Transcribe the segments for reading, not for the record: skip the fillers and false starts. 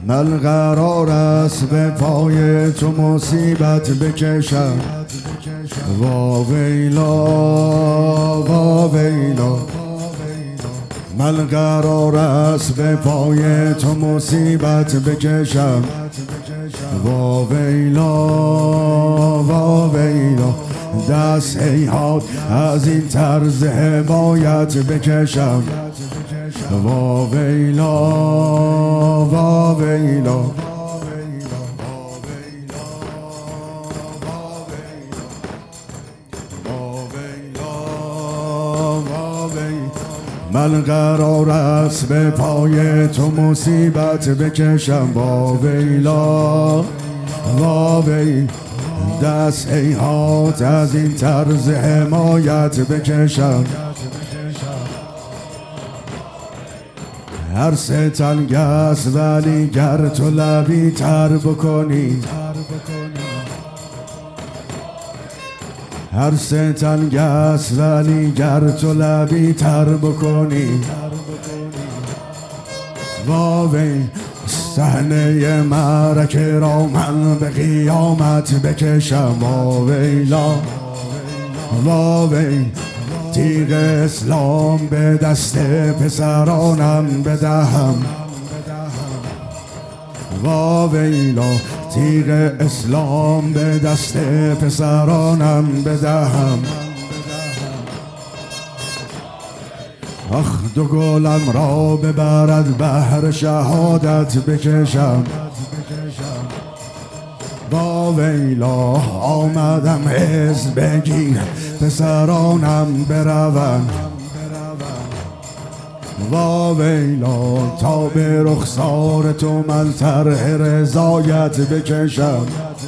من قرار است به پای تو مصیبت بکشم. واویلا واویلا، من قرار است به پای تو مصیبت بکشم. واویلا واویلا، دست هیهات از این طرز حمایت بکشم. واویلا واویلا، من قرار است به پای تو مصیبت بکشم. واویلا واویلا، دست هیهات از این طرز حمایت بکشم. هر ستنگ است ولی گر تو لبی تر بکنی، هر ستنگ است ولی گر تو لبی تر بکنی. واوی صحنه معرکه را من به قیامت بکشم. واویلا واوی، تیغ اسلام به دست پسرانم بدهم. واویلا، تیغ اسلام به دست پسرانم بدهم. آخ دو گلم را ببرد بحر شهادت بکشم. واویلا، آمدم حزب بگیرم پسرانم بروم. واویلا، تا به رخسار تو من طرح رضایت بکشم.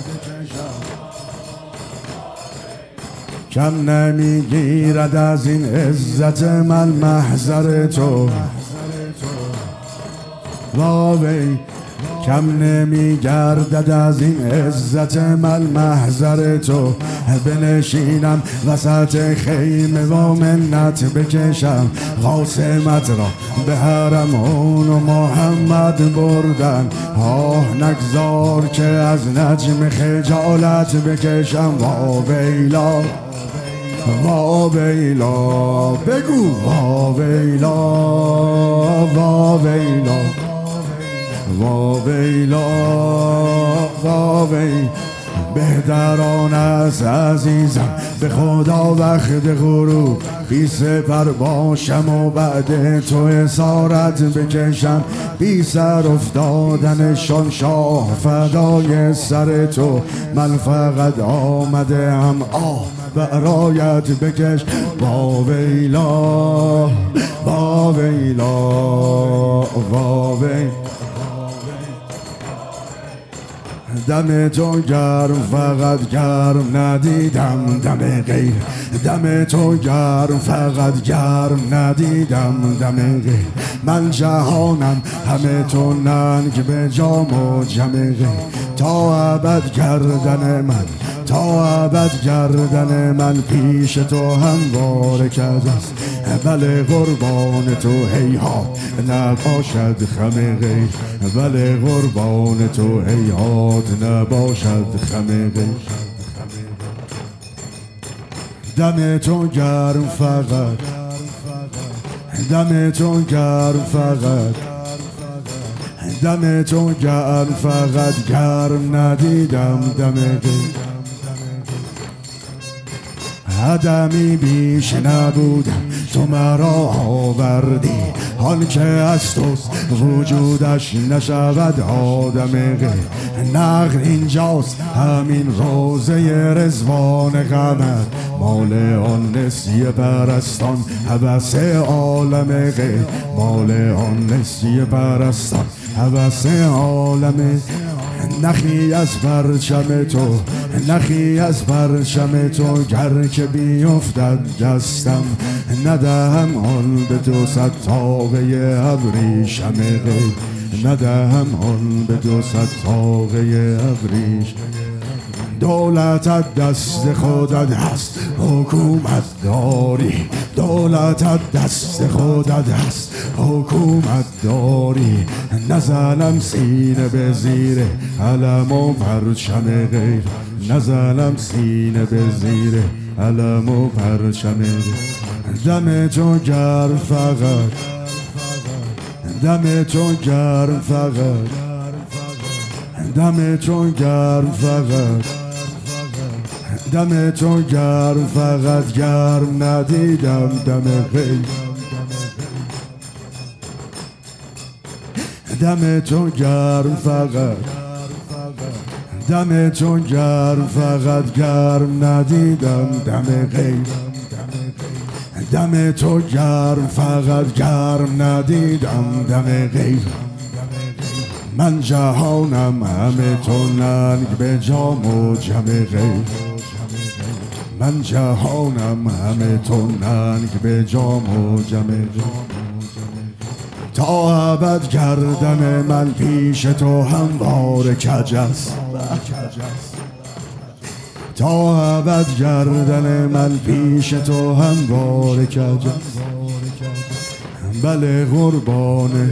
کم نمیگیرد از این عزت من محضر تو. واوی، کم نمیگردد از این عزت من محضر تو. بنشینم وسط خیمه و منت بکشم. قاسمت را به حرم اون و محمد بردن. نگذار که از نجم خجالت بکشم. واویلا واویلا، بگو واویلا واویلا واویلا واویلا. بهتران است عزیزم به خدا وقت غروب بی سپر باشم و بعد تو اسارت بکشم. بی سر افتادنشان شاه فدای سر تو. من فقط آمده هم برایت بکش. واویلا واویلا واویلا، دم تو گرم فقط گرم ندیدم دم غیر. دم تو گرم فقط گرم ندیدم دم غیر. من جهانم همه تو ننگ به جام و جم غیر. تا ابد گردن من، تا ابد گردن من پیش تو همواره کرده است. بله قربان تو هیهات نباشد خم غیر. بله قربان تو هیهات نباشد خم غیر. دم تو گرم فقط، دم تو گرم فقط، دم تو گرم فقط گرم ندیدم دم غیر. قدمی بیش نبودم تو مرا آوردی. حال که از توست وجودش نشود آدم غیر. نقل اینجاست همین روزه رضوان غمت. مال آن نسیه پرستان هوس عالم غیر. مال آن نسیه پرستان هوس عالم. نخی از پرچم تو، نخی از پرچم تو. گر که بیفتد دستم ندهم آن به تو. صد تاقه ابریشم غیر، ندهم آن به تو. صد تاقه ابریشم. دولتت دست خودت هست حکومت داری. دولتت دست خودت هست حکومت داری، نزنم سینه به زیر علم و پرچم غیر، نزنم سینه به زیر علم و پرچم غیر. دم تو گرم فقط، دم تو گرم فقط، دم تو گرم فقط، دم تو گرم فقط، گرم ندیدم دم غیر. دم تو گرم فقط، دم تو گرم فقط، گرم ندیدم دم غیر. دم تو گرم فقط، گرم ندیدم دم غیر. من جهانم همه تو ننگ به جام و جم غیر، من جهانم همه تو ننگ به جام و جم غیر. تا ابد گردن من پیش تو هموار کج است، تا ابد گردن من پیش تو هموار کج است. بله قربان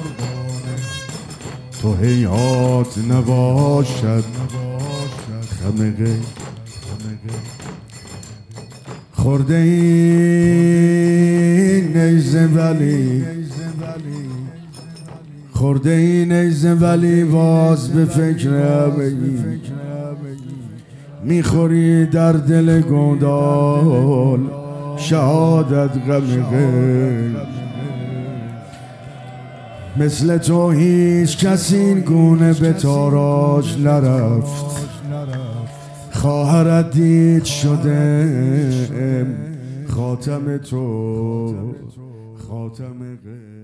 تو حیات نباشد خم غیر. خورده این نیزه ولی، خورده این نیزه ولی باز به فکر همگی میخوری در دل گندال شهادت غم غیر. مثل تو هیچ کس این گونه به تاراج نرفت، خواهرت دید شده خاتم تو خاتم غیر.